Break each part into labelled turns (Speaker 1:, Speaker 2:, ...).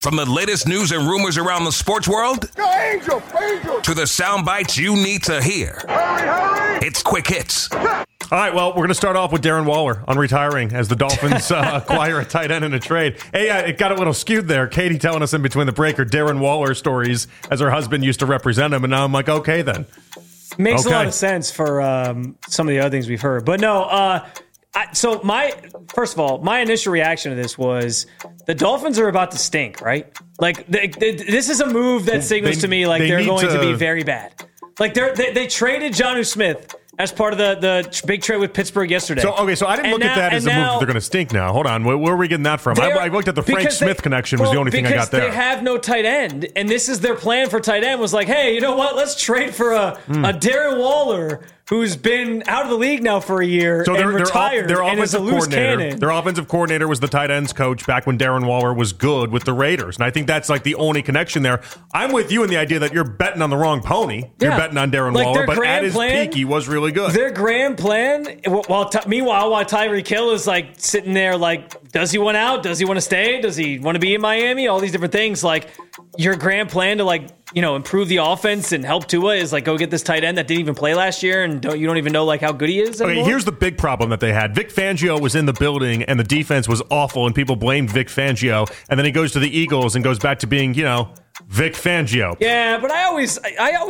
Speaker 1: From the latest news and rumors around the sports world
Speaker 2: Go Angels! Angels!
Speaker 1: to the sound bites you need to hear.
Speaker 2: Hurry!
Speaker 1: It's Quick Hits.
Speaker 3: All right, well, we're going to start off with Darren Waller on retiring as the Dolphins acquire a tight end in a trade. Hey, it got a little skewed there. Katie telling us in between the break her Darren Waller stories as her husband used to represent him, and now I'm like, okay, then.
Speaker 4: Makes a lot of sense for some of the other things we've heard. But no, first of all, my initial reaction to this was the Dolphins are about to stink, right? Like, this is a move that signals to me like they're going to be very bad. Like, they traded Jonnu Smith as part of the big trade with Pittsburgh yesterday.
Speaker 3: So I didn't look at that as a move that they're going to stink now. Hold on. Where are we getting that from? I looked at the Frank Smith connection was the only thing I got there.
Speaker 4: Because they have no tight end, and this is their plan for tight end was like, hey, you know what? Let's trade for a Darren Waller who's been out of the league now for a year and retired and is a loose cannon.
Speaker 3: Their offensive coordinator was the tight ends coach back when Darren Waller was good with the Raiders. And I think that's like the only connection there. I'm with you in the idea that you're betting on the wrong pony. You're betting on Darren Waller, but at his peak, he was really good.
Speaker 4: Their grand plan, meanwhile, while Tyreek Hill is like sitting there like, does he want out? Does he want to stay? Does he want to be in Miami? All these different things. Like, your grand plan to like, improve the offense and help Tua is like, go get this tight end that didn't even play last year and you don't even know like how good he is anymore?
Speaker 3: Okay, here's the big problem that they had. Vic Fangio was in the building and the defense was awful and people blamed Vic Fangio, and then he goes to the Eagles and goes back to being, Vic Fangio.
Speaker 4: Yeah, but I always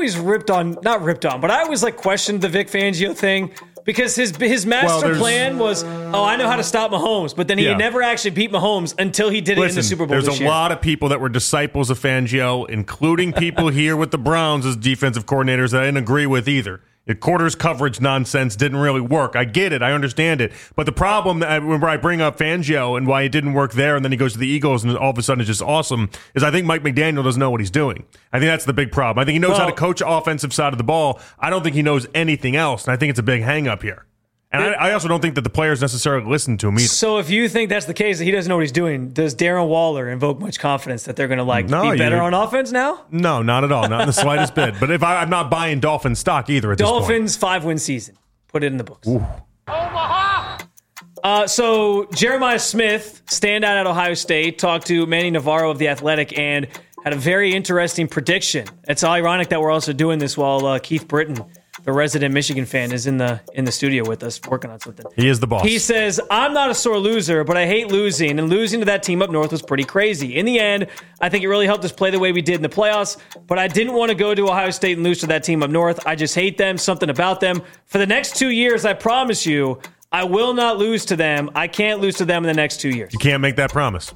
Speaker 4: like questioned the Vic Fangio thing because his master plan was, I know how to stop Mahomes, but then he never actually beat Mahomes until he did it in the Super Bowl.
Speaker 3: There's a lot of people that were disciples of Fangio, including people here with the Browns as defensive coordinators that I didn't agree with either. The quarters coverage nonsense didn't really work. I get it. I understand it. But the problem, where I bring up Fangio and why it didn't work there, and then he goes to the Eagles and all of a sudden it's just awesome, is I think Mike McDaniel doesn't know what he's doing. I think that's the big problem. I think he knows how to coach offensive side of the ball. I don't think he knows anything else, and I think it's a big hang-up here. And I also don't think that the players necessarily listen to him either.
Speaker 4: So if you think that's the case, that he doesn't know what he's doing, does Darren Waller invoke much confidence that they're going to be better on offense now?
Speaker 3: No, not at all. Not in the slightest bit. But I'm not buying Dolphins stock either at this point.
Speaker 4: Dolphins 5-win season. Put it in the books. So Jeremiah Smith, standout at Ohio State, talked to Manny Navarro of The Athletic and had a very interesting prediction. It's ironic that we're also doing this while Keith Britton, the resident Michigan fan, is in the studio with us working on something.
Speaker 3: He is the boss.
Speaker 4: He says, I'm not a sore loser, but I hate losing, and losing to that team up north was pretty crazy. In the end, I think it really helped us play the way we did in the playoffs, but I didn't want to go to Ohio State and lose to that team up north. I just hate them, something about them. For the next 2 years, I promise you, I will not lose to them. I can't lose to them in the next 2 years.
Speaker 3: You can't make that promise.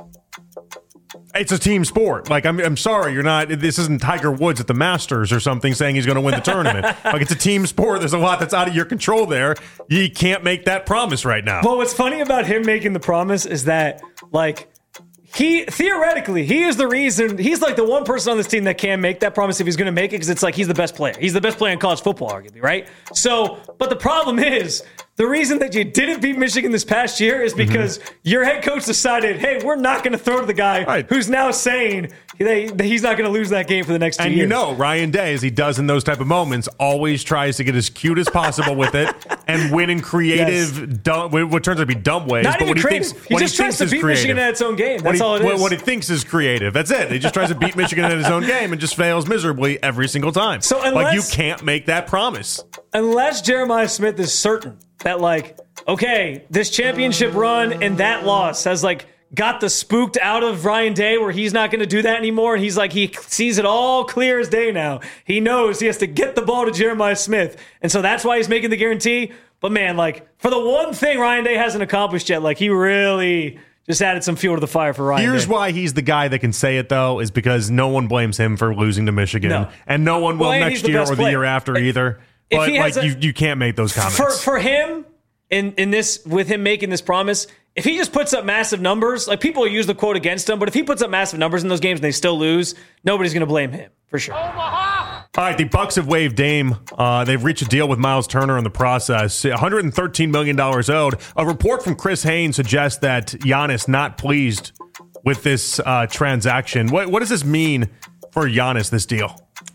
Speaker 3: It's a team sport. Like, I'm sorry, this isn't Tiger Woods at the Masters or something saying he's going to win the tournament. Like, it's a team sport. There's a lot that's out of your control there. You can't make that promise right now.
Speaker 4: Well, what's funny about him making the promise is that, like, he is the reason. He's like the one person on this team that can make that promise if he's going to make it, because it's like he's the best player. He's the best player in college football, arguably, right? So, but the problem is, the reason that you didn't beat Michigan this past year is because your head coach decided, hey, we're not going to throw to the guy who's now saying that he's not going to lose that game for the next 2 years.
Speaker 3: And Ryan Day, as he does in those type of moments, always tries to get as cute as possible with it and win in creative, what turns out to be dumb ways.
Speaker 4: Not even creative. He just tries to beat Michigan at its own game. That's all it is.
Speaker 3: What he thinks is creative. That's it. He just tries to beat Michigan at his own game and just fails miserably every single time.
Speaker 4: So
Speaker 3: you can't make that promise.
Speaker 4: Unless Jeremiah Smith is certain that, like, okay, this championship run and that loss has, like, got the spooked out of Ryan Day where he's not going to do that anymore. And he's like, he sees it all clear as day now. He knows he has to get the ball to Jeremiah Smith. And so that's why he's making the guarantee. But, man, like, for the one thing Ryan Day hasn't accomplished yet, like, he really just added some fuel to the fire for Ryan Day.
Speaker 3: Here's why he's the guy that can say it, though, is because no one blames him for losing to Michigan. No. And no one will next year or the year after either. But you can't make those comments.
Speaker 4: For him, in this, with him making this promise, if he just puts up massive numbers, like, people use the quote against him, but if he puts up massive numbers in those games and they still lose, nobody's going to blame him, for sure.
Speaker 3: All right, the Bucks have waived Dame. They've reached a deal with Miles Turner in the process. $113 million owed. A report from Chris Haynes suggests that Giannis not pleased with this transaction. What does this mean for Giannis, this deal?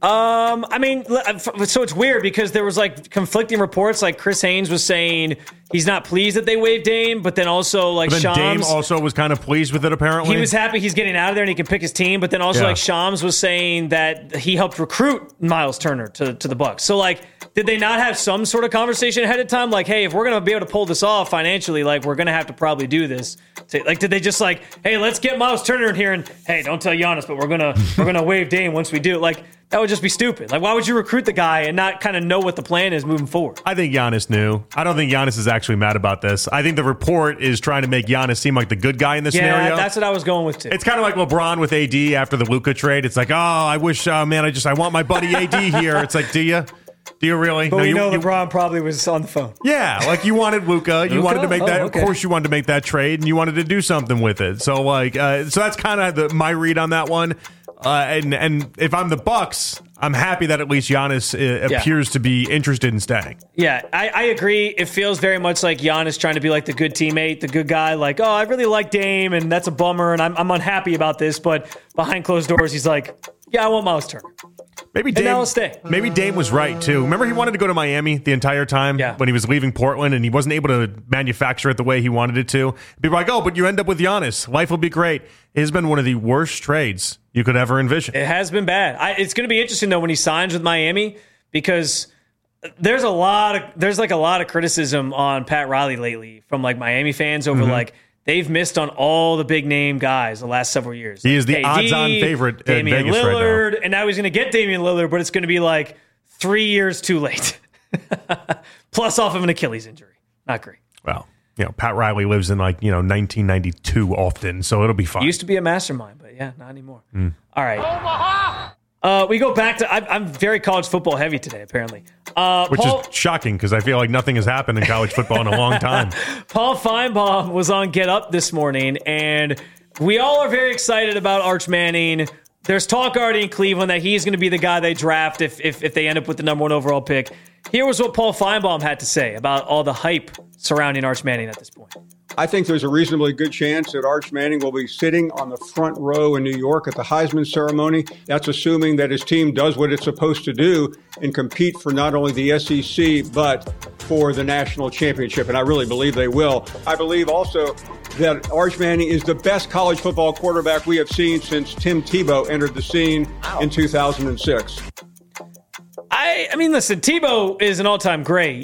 Speaker 4: I mean, so it's weird because there was like conflicting reports. Like Chris Haynes was saying he's not pleased that they waived Dame, but then also like
Speaker 3: But then Dame
Speaker 4: Shams
Speaker 3: also was kind of pleased with it, apparently.
Speaker 4: he was happy he's getting out of there and he can pick his team. But then also like Shams was saying that he helped recruit Miles Turner to the Bucks. So like, did they not have some sort of conversation ahead of time? Like, hey, if we're gonna be able to pull this off financially, like we're gonna have to probably do this. Like, did they just like, hey, let's get Miles Turner in here and hey, don't tell Giannis, but we're gonna waive Dame once we do. Like, that would just be stupid. Like, why would you recruit the guy and not kind of know what the plan is moving forward?
Speaker 3: I think Giannis knew. I don't think Giannis is actually mad about this. I think the report is trying to make Giannis seem like the good guy in this scenario.
Speaker 4: Yeah, that's what I was going with, too.
Speaker 3: It's kind of like LeBron with AD after the Luka trade. It's like, oh, I wish, man, I want my buddy AD here. It's like, do you? Do you really?
Speaker 4: But we know LeBron probably was on the phone.
Speaker 3: Yeah, like you wanted Luka. You wanted to make that. Okay. Of course, you wanted to make that trade, and you wanted to do something with it. So, like, so that's kind of my read on that one. And if I'm the Bucks, I'm happy that at least Giannis appears to be interested in staying.
Speaker 4: Yeah, I agree. It feels very much like Giannis trying to be like the good teammate, the good guy. Like, oh, I really like Dame, and that's a bummer, and I'm unhappy about this. But behind closed doors, he's like, yeah, I want Miles Turner.
Speaker 3: Maybe Dame,
Speaker 4: and now I'll stay.
Speaker 3: Maybe Dame was right, too. Remember he wanted to go to Miami the entire time when he was leaving Portland, and he wasn't able to manufacture it the way he wanted it to. People are like, oh, but you end up with Giannis. Life will be great. It has been one of the worst trades you could ever envision.
Speaker 4: It has been bad. It's going to be interesting, though, when he signs with Miami, because there's a lot of criticism on Pat Riley lately from like Miami fans over like, they've missed on all the big name guys the last several years.
Speaker 3: He is the odds-on favorite in
Speaker 4: Damian
Speaker 3: Vegas
Speaker 4: Lillard,
Speaker 3: right now.
Speaker 4: and now he's going to get Damian Lillard, but it's going to be like 3 years too late. Plus off of an Achilles injury. Not great.
Speaker 3: Well, Pat Riley lives in 1992 often, so it'll be fine.
Speaker 4: He used to be a mastermind, but yeah, not anymore. All right. Omaha! We go back to I'm very college football heavy today, apparently.
Speaker 3: Which is shocking because I feel like nothing has happened in college football in a long time.
Speaker 4: Paul Feinbaum was on Get Up this morning, and we all are very excited about Arch Manning. There's talk already in Cleveland that he's going to be the guy they draft if they end up with the number 1 overall pick. Here was what Paul Feinbaum had to say about all the hype surrounding Arch Manning at this point.
Speaker 5: I think there's a reasonably good chance that Arch Manning will be sitting on the front row in New York at the Heisman ceremony. That's assuming that his team does what it's supposed to do and compete for not only the SEC, but for the national championship. And I really believe they will. I believe also that Arch Manning is the best college football quarterback we have seen since Tim Tebow entered the scene in 2006.
Speaker 4: I mean, listen, Tebow is an all-time great.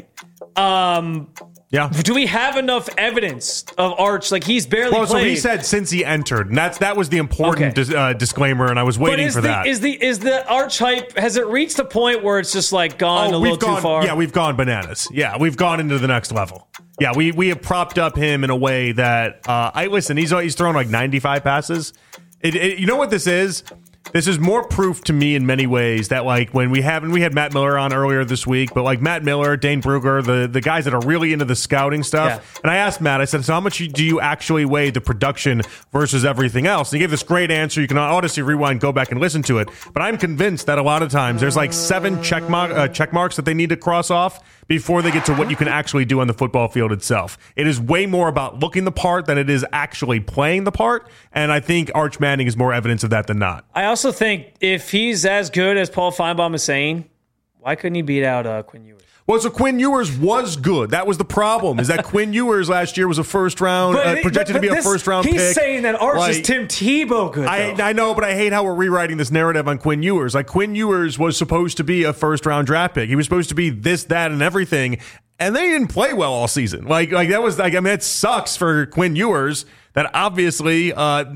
Speaker 3: Yeah.
Speaker 4: Do we have enough evidence of Arch? Like, he's barely played.
Speaker 3: So he said since he entered, and that was the important disclaimer, and I was waiting for that.
Speaker 4: Is the Arch hype, has it reached a point where it's just like gone a little too far?
Speaker 3: Yeah, we've gone bananas. Yeah, we've gone into the next level. Yeah, we have propped up him in a way that he's thrown like 95 passes. You know what this is? This is more proof to me in many ways that like when we had Matt Miller on earlier this week, but like Matt Miller, Dane Brugger, the guys that are really into the scouting stuff. And I asked Matt, I said, so how much do you actually weigh the production versus everything else? And he gave this great answer. You can honestly rewind, go back and listen to it. But I'm convinced that a lot of times there's like 7 check marks that they need to cross off before they get to what you can actually do on the football field itself. It is way more about looking the part than it is actually playing the part. And I think Arch Manning is more evidence of that than not.
Speaker 4: I also think if he's as good as Paul Feinbaum is saying, why couldn't he beat out Quinn Ewers?
Speaker 3: Well, so Quinn Ewers was good. That was the problem, is that Quinn Ewers last year was a first-round, projected to be a first-round pick.
Speaker 4: He's saying that Arch is Tim Tebow good,
Speaker 3: I know, but I hate how we're rewriting this narrative on Quinn Ewers. Like, Quinn Ewers was supposed to be a first-round draft pick. He was supposed to be this, that, and everything, and they didn't play well all season. Like that was like, I mean, it sucks for Quinn Ewers. That obviously,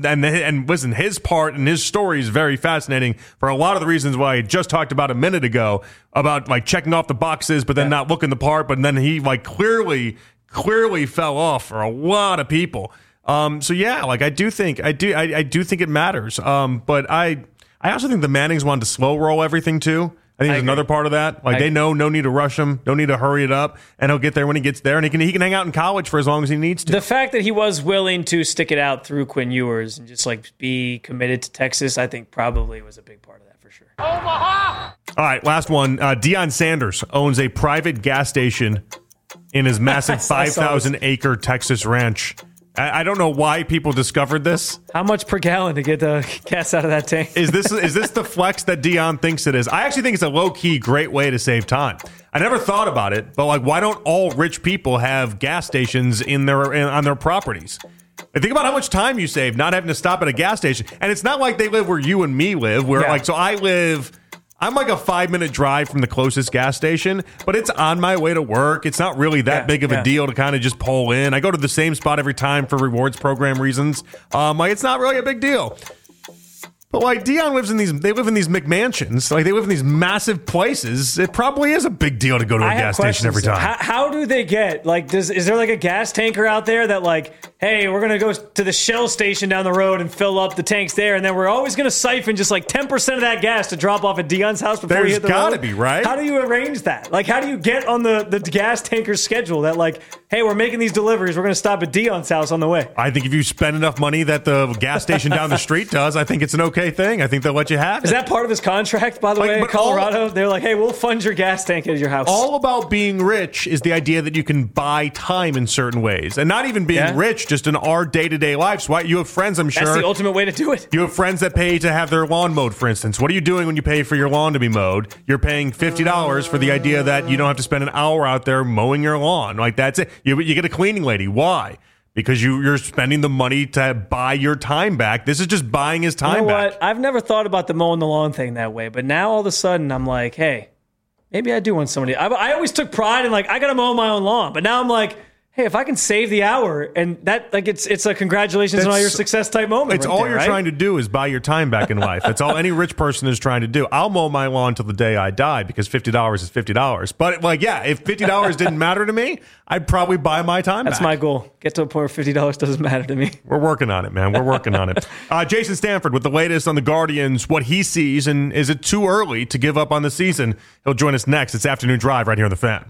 Speaker 3: and listen, his part and his story is very fascinating for a lot of the reasons why I just talked about a minute ago about like checking off the boxes, but then not looking the part, but then he like clearly fell off for a lot of people. So yeah, like I do think it matters. But I also think the Mannings wanted to slow roll everything too. I think there's another part of that. Like they know no need to rush him, no need to hurry it up, and he'll get there when he gets there, and he can hang out in college for as long as he needs to.
Speaker 4: The fact that he was willing to stick it out through Quinn Ewers and just like be committed to Texas, I think probably was a big part of that for sure.
Speaker 3: Omaha! All right, last one. Deion Sanders owns a private gas station in his massive 5,000-acre Texas ranch. I don't know why people discovered this.
Speaker 4: How much per gallon to get the gas out of that tank?
Speaker 3: Is this the flex that Dion thinks it is? I actually think it's a low-key great way to save time. I never thought about it, but like, why don't all rich people have gas stations on their properties? And think about how much time you save not having to stop at a gas station. And it's not like they live where you and me live, where I'm like a 5-minute drive from the closest gas station, but it's on my way to work. It's not really that big of a deal to kind of just pull in. I go to the same spot every time for rewards program reasons. It's not really a big deal. But like Dion live in these McMansions, like they live in these massive places. It probably is a big deal to go to a gas station every time.
Speaker 4: How do they get is there like a gas tanker out there that like, hey, we're gonna go to the Shell station down the road and fill up the tanks there, and then we're always gonna siphon just like 10% of that gas to drop off at Dion's house before you hit the road?
Speaker 3: There's gotta be, right?
Speaker 4: How do you arrange that? Like, how do you get on the gas tanker schedule that like, hey, we're making these deliveries, we're gonna stop at Dion's house on the way?
Speaker 3: I think if you spend enough money that the gas station down the street does, I think it's an okay thing. I think they'll let you have it.
Speaker 4: Is that part of his contract, by the way, in Colorado? They're like, hey, we'll fund your gas tank at your house.
Speaker 3: All about being rich is the idea that you can buy time in certain ways. And not even being rich, just in our day-to-day lives. Why you have friends, I'm sure.
Speaker 4: That's the ultimate way to do it.
Speaker 3: You have friends that pay to have their lawn mowed, for instance. What are you doing when you pay for your lawn to be mowed? You're paying $50 for the idea that you don't have to spend an hour out there mowing your lawn. Like, that's it. You get a cleaning lady. Why? Because you're spending the money to buy your time back. This is just buying his time back.
Speaker 4: I've never thought about the mowing the lawn thing that way, but now all of a sudden I'm like, hey, maybe I do want somebody. I always took pride in like, I got to mow my own lawn, but now I'm like, hey, if I can save the hour, and that, like, it's a congratulations on all your success type moment.
Speaker 3: It's all you're trying to do is buy your time back in life. That's all any rich person is trying to do. I'll mow my lawn until the day I die because $50 is $50. But like, yeah, if $50 didn't matter to me, I'd probably buy my time back.
Speaker 4: That's my goal. Get to a point where $50 doesn't matter to me.
Speaker 3: We're working on it, man. We're working on it. Jason Stanford with the latest on the Guardians, what he sees, and is it too early to give up on the season? He'll join us next. It's Afternoon Drive right here on The Fan.